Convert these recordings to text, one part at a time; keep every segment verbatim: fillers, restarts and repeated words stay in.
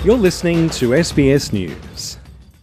You're listening to S B S News.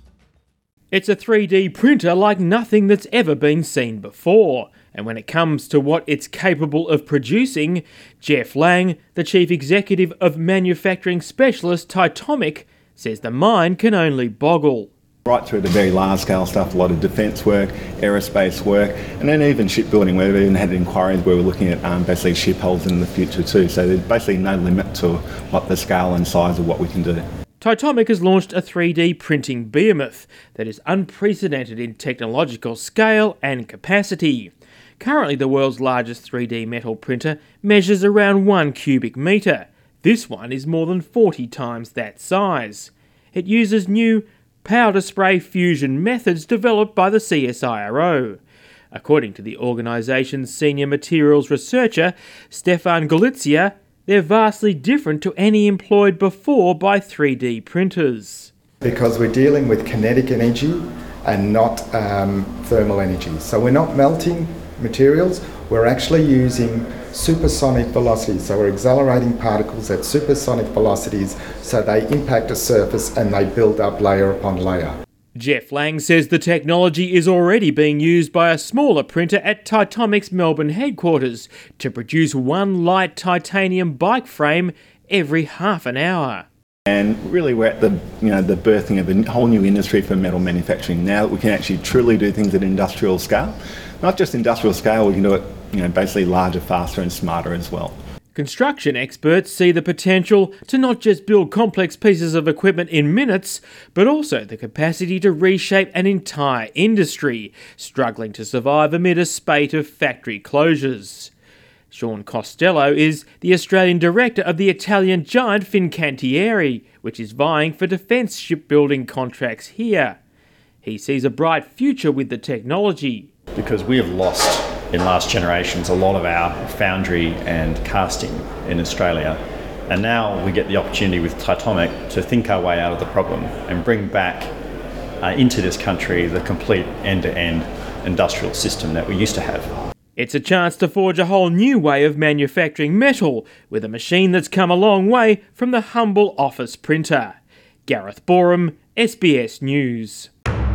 It's a three D printer like nothing that's ever been seen before. And when it comes to what it's capable of producing, Jeff Lang, the chief executive of manufacturing specialist Titomic, says the mind can only boggle. Right through to very large scale stuff, a lot of defence work, aerospace work, and then even shipbuilding. We've even had inquiries where we're looking at um, basically ship hulls in the future too. So there's basically no limit to what the scale and size of what we can do. Titomic has launched a three D printing behemoth that is unprecedented in technological scale and capacity. Currently, the world's largest three D metal printer measures around one cubic metre. This one is more than forty times that size. It uses new powder spray fusion methods developed by the C S I R O. According to the organisation's senior materials researcher, Stefan Galizia, they're vastly different to any employed before by three D printers. Because we're dealing with kinetic energy and not um, thermal energy. So we're not melting materials, we're actually using supersonic velocities. So we're accelerating particles at supersonic velocities so they impact a surface and they build up layer upon layer. Jeff Lang says the technology is already being used by a smaller printer at Titomic's Melbourne headquarters to produce one light titanium bike frame every half an hour. And really we're at the you know the birthing of a whole new industry for metal manufacturing now that we can actually truly do things at industrial scale. Not just industrial scale, we can do it you know basically larger, faster and smarter as well. Construction experts see the potential to not just build complex pieces of equipment in minutes, but also the capacity to reshape an entire industry, struggling to survive amid a spate of factory closures. Sean Costello is the Australian director of the Italian giant Fincantieri, which is vying for defence shipbuilding contracts here. He sees a bright future with the technology. Because we have lost in last generations a lot of our foundry and casting in Australia, and now we get the opportunity with Titomic to think our way out of the problem and bring back uh, into this country the complete end-to-end industrial system that we used to have. It's a chance to forge a whole new way of manufacturing metal with a machine that's come a long way from the humble office printer. Gareth Boreham, S B S News.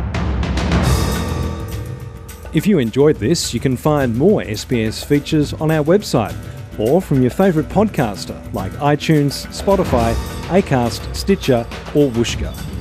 If you enjoyed this, you can find more S B S features on our website or from your favourite podcaster like iTunes, Spotify, Acast, Stitcher or Whooshkaa.